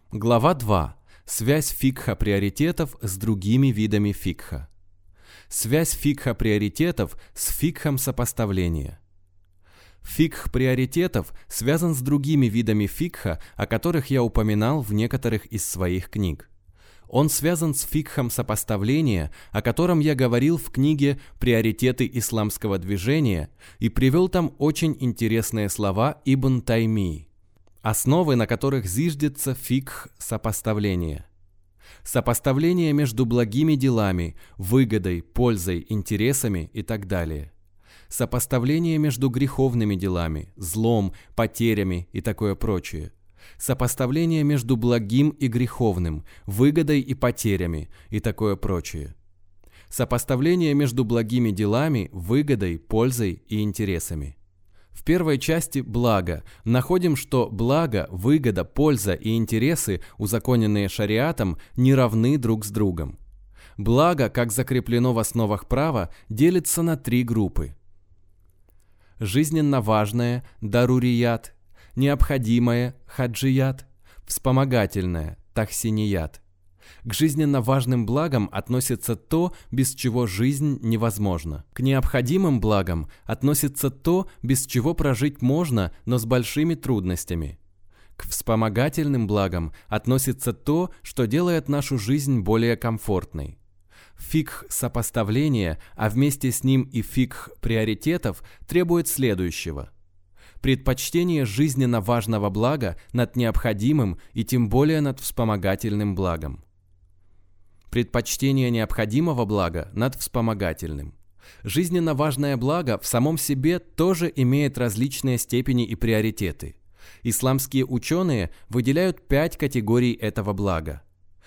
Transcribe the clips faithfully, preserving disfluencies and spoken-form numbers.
Глава два. Связь фикха-приоритетов с другими видами фикха. Связь фикха-приоритетов с фикхом сопоставления. Фикх приоритетов связан с другими видами фикха, о которых я упоминал в некоторых из своих книг. Он связан с фикхом сопоставления, о котором я говорил в книге «Приоритеты исламского движения» и привел там очень интересные слова Ибн Тайми, основы, на которых зиждется фикх сопоставления. Сопоставление между благими делами, выгодой, пользой, интересами и так далее. Сопоставление между греховными делами, злом, потерями и такое прочее. Сопоставление между благим и греховным, выгодой и потерями и такое прочее. Сопоставление между благими делами, выгодой, пользой и интересами. В первой части «Благо» находим, что благо, выгода, польза и интересы, узаконенные шариатом, не равны друг с другом. Благо, как закреплено в основах права, делится на три группы. Жизненно важное – дарурият, необходимое – хаджият, вспомогательное – тахсиният. К жизненно важным благам относится то, без чего жизнь невозможна. К необходимым благам относится то, без чего прожить можно, но с большими трудностями. К вспомогательным благам относится то, что делает нашу жизнь более комфортной. Фикх сопоставления, а вместе с ним и фикх приоритетов требует следующего. Предпочтение жизненно важного блага над необходимым и тем более над вспомогательным благом. Предпочтение необходимого блага над вспомогательным. Жизненно важное благо в самом себе тоже имеет различные степени и приоритеты. Исламские ученые выделяют пять категорий этого блага.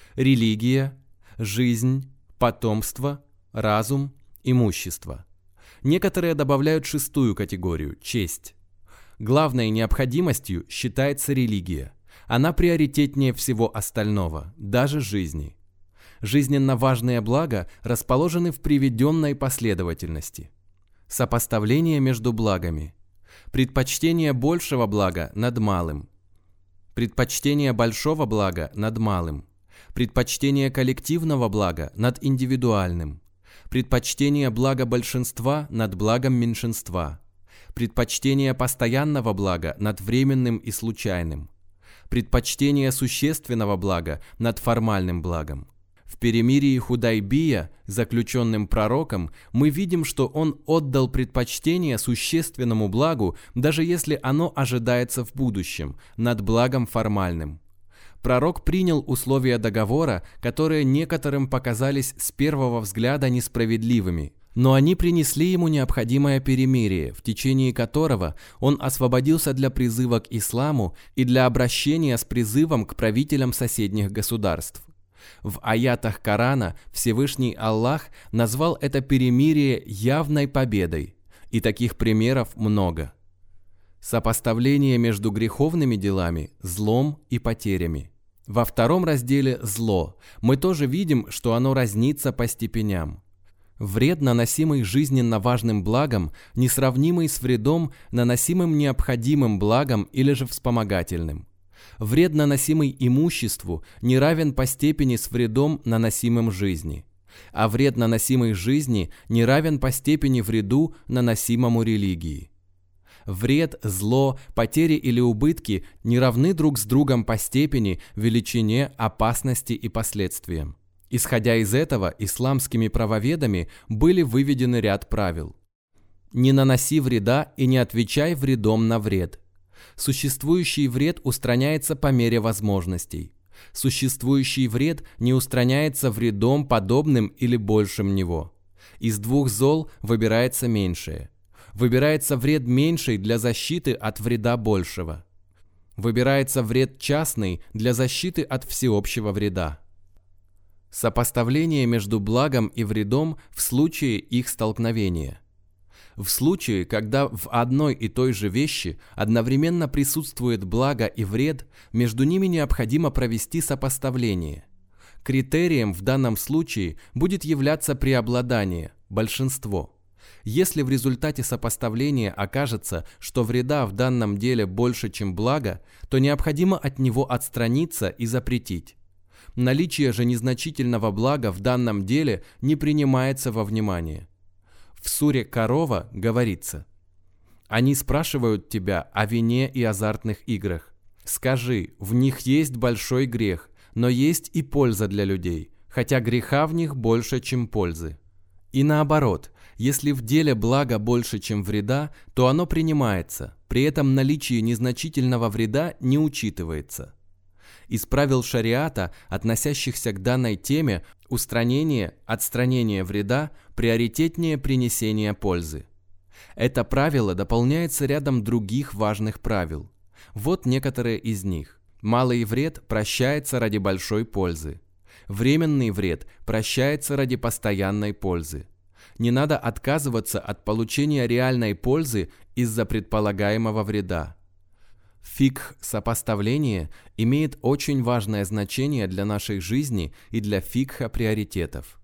Религия, жизнь, потомство, разум, имущество. Некоторые добавляют шестую категорию – честь. Главной необходимостью считается религия. Она приоритетнее всего остального, даже жизни. Жизненно важные блага расположены в приведенной последовательности. Сопоставление между благами. Предпочтение большего блага над малым. Предпочтение большого блага над малым. Предпочтение коллективного блага над индивидуальным. Предпочтение блага большинства над благом меньшинства. Предпочтение постоянного блага над временным и случайным. Предпочтение существенного блага над формальным благом. В перемирии Худайбия, заключенным пророком, мы видим, что он отдал предпочтение существенному благу, даже если оно ожидается в будущем, над благом формальным. Пророк принял условия договора, которые некоторым показались с первого взгляда несправедливыми, но они принесли ему необходимое перемирие, в течение которого он освободился для призыва к исламу и для обращения с призывом к правителям соседних государств. В аятах Корана Всевышний Аллах назвал это перемирие явной победой, и таких примеров много. Сопоставление между греховными делами, злом и потерями. Во втором разделе «Зло» мы тоже видим, что оно разнится по степеням. Вред, наносимый жизненно важным благом, несравнимый с вредом, наносимым необходимым благом или же вспомогательным. Вред, наносимый имуществу, не равен по степени с вредом, наносимым жизни. А вред, наносимый жизни, не равен по степени вреду, наносимому религии. Вред, зло, потери или убытки не равны друг с другом по степени, величине, опасности и последствиям. Исходя из этого, исламскими правоведами были выведены ряд правил. Не наноси вреда и не отвечай вредом на вред. Существующий вред устраняется по мере возможностей. Существующий вред не устраняется вредом, подобным или большим него. Из двух зол выбирается меньшее. Выбирается вред меньший для защиты от вреда большего. Выбирается вред частный для защиты от всеобщего вреда. Сопоставление между благом и вредом в случае их столкновения. В случае, когда в одной и той же вещи одновременно присутствует благо и вред, между ними необходимо провести сопоставление. Критерием в данном случае будет являться преобладание, большинство. Если в результате сопоставления окажется, что вреда в данном деле больше, чем блага, то необходимо от него отстраниться и запретить. Наличие же незначительного блага в данном деле не принимается во внимание. В суре «Корова» говорится: «Они спрашивают тебя о вине и азартных играх. Скажи, в них есть большой грех, но есть и польза для людей, хотя греха в них больше, чем пользы». И наоборот, если в деле блага больше, чем вреда, то оно принимается, при этом наличие незначительного вреда не учитывается. Из правил шариата, относящихся к данной теме, устранение, отстранение вреда приоритетнее принесения пользы. Это правило дополняется рядом других важных правил. Вот некоторые из них. Малый вред прощается ради большой пользы. Временный вред прощается ради постоянной пользы. Не надо отказываться от получения реальной пользы из-за предполагаемого вреда. Фикх сопоставления имеет очень важное значение для нашей жизни и для фикха приоритетов.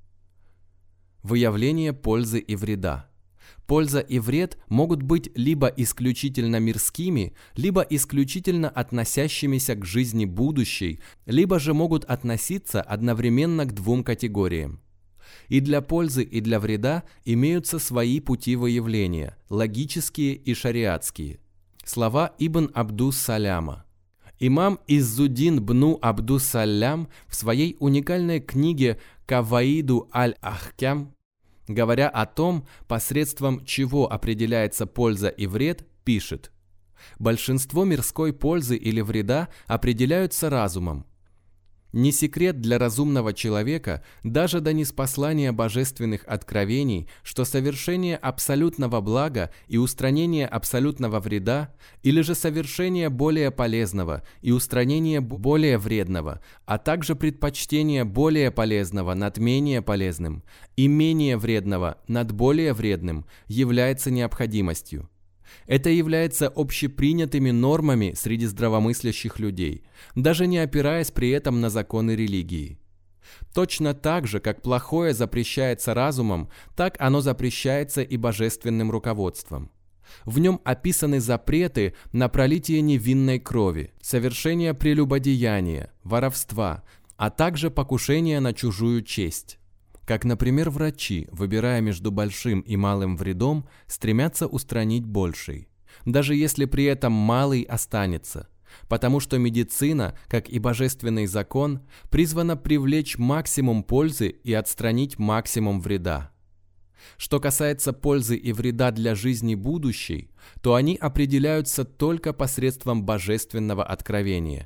Выявление пользы и вреда. Польза и вред могут быть либо исключительно мирскими, либо исключительно относящимися к жизни будущей, либо же могут относиться одновременно к двум категориям. И для пользы, и для вреда имеются свои пути выявления, логические и шариатские. Слова Ибн Абдус-Саляма. Имам Иззуддин бну Абдус-Салям в своей уникальной книге «Каваиду аль-Ахкям», говоря о том, посредством чего определяется польза и вред, пишет: «Большинство мирской пользы или вреда определяются разумом. Не секрет для разумного человека, даже до ниспослания божественных откровений, что совершение абсолютного блага и устранение абсолютного вреда, или же совершение более полезного и устранение более вредного, а также предпочтение более полезного над менее полезным и менее вредного над более вредным, является необходимостью. Это является общепринятыми нормами среди здравомыслящих людей, даже не опираясь при этом на законы религии. Точно так же, как плохое запрещается разумом, так оно запрещается и божественным руководством. В нем описаны запреты на пролитие невинной крови, совершение прелюбодеяния, воровства, а также покушение на чужую честь. Как, например, врачи, выбирая между большим и малым вредом, стремятся устранить больший, даже если при этом малый останется, потому что медицина, как и божественный закон, призвана привлечь максимум пользы и отстранить максимум вреда. Что касается пользы и вреда для жизни будущей, то они определяются только посредством божественного откровения.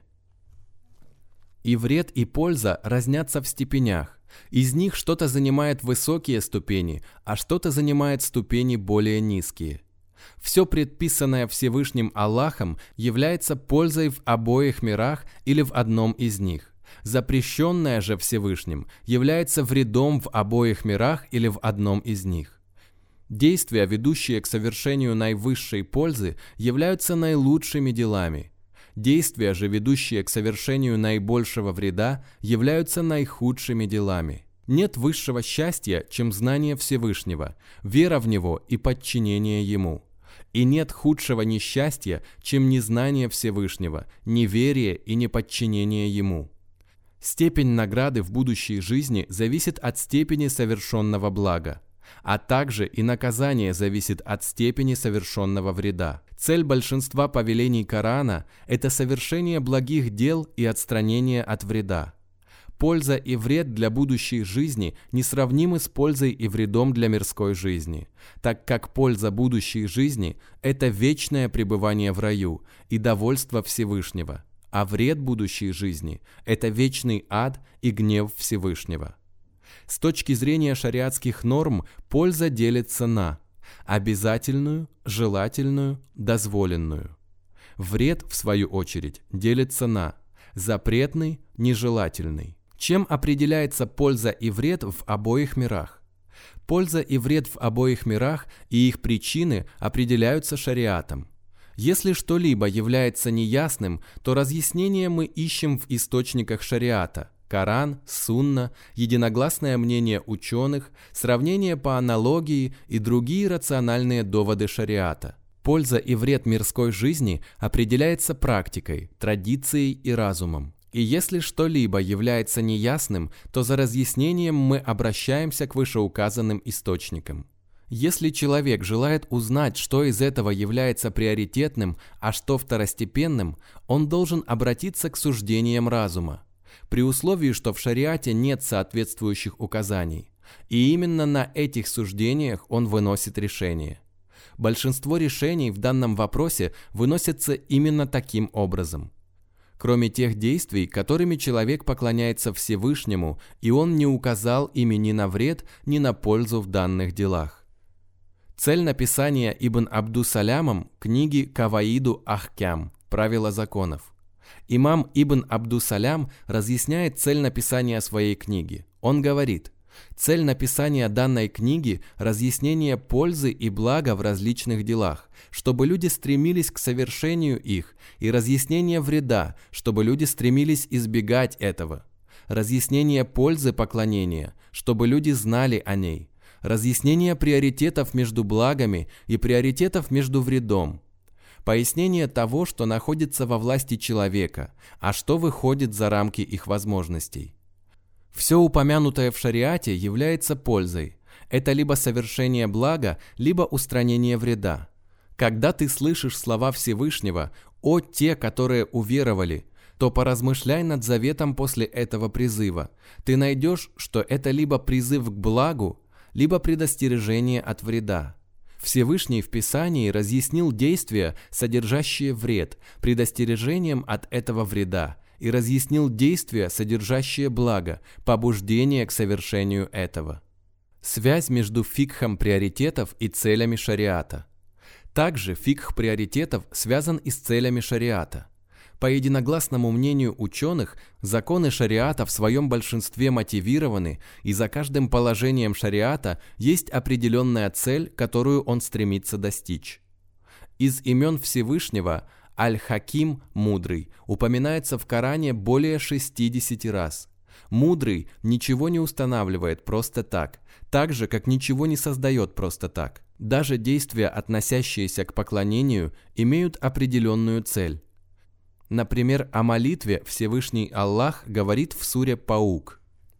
И вред, и польза разнятся в степенях. Из них что-то занимает высокие ступени, а что-то занимает ступени более низкие. Все предписанное Всевышним Аллахом является пользой в обоих мирах или в одном из них. Запрещенное же Всевышним является вредом в обоих мирах или в одном из них. Действия, ведущие к совершению наивысшей пользы, являются наилучшими делами. Действия же, ведущие к совершению наибольшего вреда, являются наихудшими делами. Нет высшего счастья, чем знание Всевышнего, вера в Него и подчинение Ему. И нет худшего несчастья, чем незнание Всевышнего, неверие и неподчинение Ему. Степень награды в будущей жизни зависит от степени совершенного блага, а также и наказание зависит от степени совершенного вреда. Цель большинства повелений Корана – это совершение благих дел и отстранение от вреда. Польза и вред для будущей жизни несравнимы с пользой и вредом для мирской жизни, так как польза будущей жизни – это вечное пребывание в раю и довольство Всевышнего, а вред будущей жизни – это вечный ад и гнев Всевышнего. С точки зрения шариатских норм, польза делится на обязательную, желательную, дозволенную. Вред, в свою очередь, делится на запретный, нежелательный. Чем определяется польза и вред в обоих мирах? Польза и вред в обоих мирах и их причины определяются шариатом. Если что-либо является неясным, то разъяснение мы ищем в источниках шариата, Коран, Сунна, единогласное мнение ученых, сравнение по аналогии и другие рациональные доводы шариата. Польза и вред мирской жизни определяется практикой, традицией и разумом. И если что-либо является неясным, то за разъяснением мы обращаемся к вышеуказанным источникам. Если человек желает узнать, что из этого является приоритетным, а что второстепенным, он должен обратиться к суждениям разума, при условии, что в шариате нет соответствующих указаний. И именно на этих суждениях он выносит решение. Большинство решений в данном вопросе выносятся именно таким образом. Кроме тех действий, которыми человек поклоняется Всевышнему, и он не указал ими ни на вред, ни на пользу в данных делах. Цель написания Ибн Абдус-Салямом книги Каваиду Ахкям «Правила законов». Имам Ибн Абдус-Салям разъясняет цель написания своей книги. Он говорит: цель написания данной книги – разъяснение пользы и блага в различных делах, чтобы люди стремились к совершению их, и разъяснение вреда, чтобы люди стремились избегать этого, разъяснение пользы поклонения, чтобы люди знали о ней, разъяснение приоритетов между благами и приоритетов между вредом, пояснение того, что находится во власти человека, а что выходит за рамки их возможностей. Все упомянутое в шариате является пользой. Это либо совершение блага, либо устранение вреда. Когда ты слышишь слова Всевышнего «О те, которые уверовали», то поразмышляй над заветом после этого призыва. Ты найдешь, что это либо призыв к благу, либо предостережение от вреда. Всевышний в Писании разъяснил действия, содержащие вред, предостережением от этого вреда, и разъяснил действия, содержащие благо, побуждение к совершению этого. Связь между фикхом приоритетов и целями шариата. Также фикх приоритетов связан и с целями шариата. По единогласному мнению ученых, законы шариата в своем большинстве мотивированы, и за каждым положением шариата есть определенная цель, которую он стремится достичь. Из имен Всевышнего Аль-Хаким – мудрый упоминается в Коране более шестидесяти раз. Мудрый ничего не устанавливает просто так, так же, как ничего не создает просто так. Даже действия, относящиеся к поклонению, имеют определенную цель. Например, о молитве Всевышний Аллах говорит в суре Паук: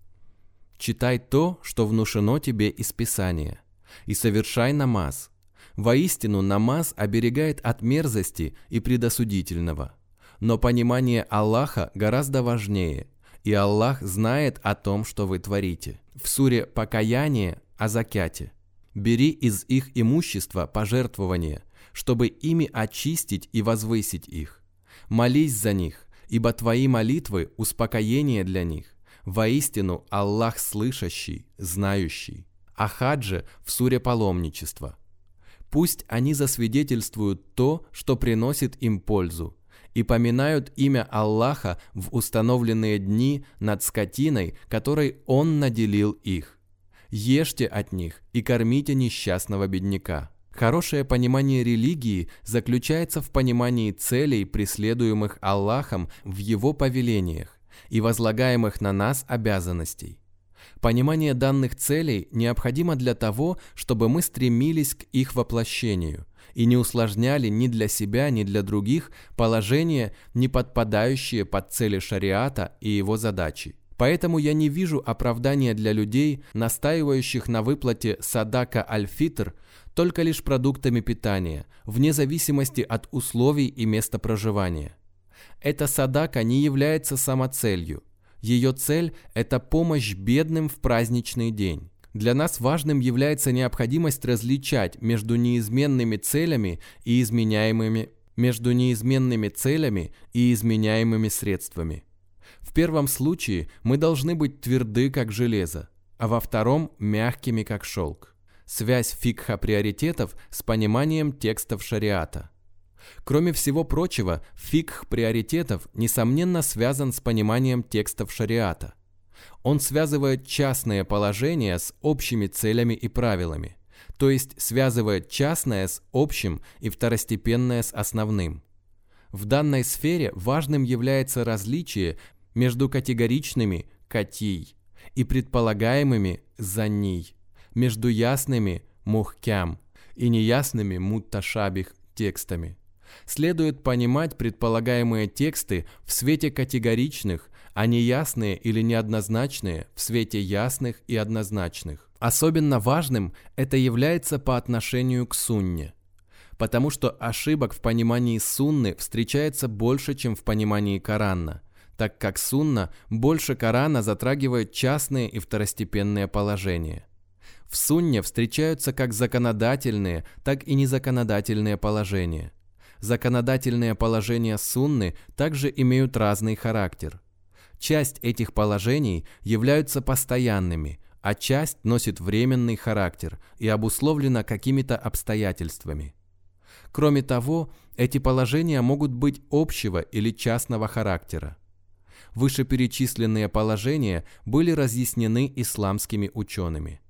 «Читай то, что внушено тебе из Писания, и совершай намаз. Воистину, намаз оберегает от мерзости и предосудительного. Но понимание Аллаха гораздо важнее, и Аллах знает о том, что вы творите». В суре «Покаяние» о закяте: «Бери из их имущества пожертвования, чтобы ими очистить и возвысить их. Молись за них, ибо твои молитвы – успокоение для них. Воистину, Аллах слышащий, знающий». О хадже в суре «Паломничество». «Пусть они засвидетельствуют то, что приносит им пользу, и поминают имя Аллаха в установленные дни над скотиной, которой Он наделил их. Ешьте от них и кормите несчастного бедняка». Хорошее понимание религии заключается в понимании целей, преследуемых Аллахом в Его повелениях и возлагаемых на нас обязанностей. Понимание данных целей необходимо для того, чтобы мы стремились к их воплощению и не усложняли ни для себя, ни для других положения, не подпадающие под цели шариата и его задачи. Поэтому я не вижу оправдания для людей, настаивающих на выплате садака аль-фитр только лишь продуктами питания, вне зависимости от условий и места проживания. Эта садака не является самоцелью. Ее цель – это помощь бедным в праздничный день. Для нас важным является необходимость различать между неизменными целями и изменяемыми, между неизменными целями и изменяемыми средствами. В первом случае мы должны быть тверды, как железо, а во втором – мягкими, как шелк. Связь фикха приоритетов с пониманием текстов шариата. Кроме всего прочего, фикх приоритетов, несомненно, связан с пониманием текстов шариата. Он связывает частные положения с общими целями и правилами, то есть связывает частное с общим и второстепенное с основным. В данной сфере важным является различие между категоричными, катий и предполагаемыми занний, между ясными мухкям и неясными мутташабих текстами. Следует понимать предполагаемые тексты в свете категоричных, а неясные или неоднозначные в свете ясных и однозначных. Особенно важным это является по отношению к сунне, потому что ошибок в понимании сунны встречается больше, чем в понимании Корана, так как сунна больше Корана затрагивает частные и второстепенные положения. В сунне встречаются как законодательные, так и незаконодательные положения. Законодательные положения сунны также имеют разный характер. Часть этих положений являются постоянными, а часть носит временный характер и обусловлена какими-то обстоятельствами. Кроме того, эти положения могут быть общего или частного характера. Вышеперечисленные положения были разъяснены исламскими учеными.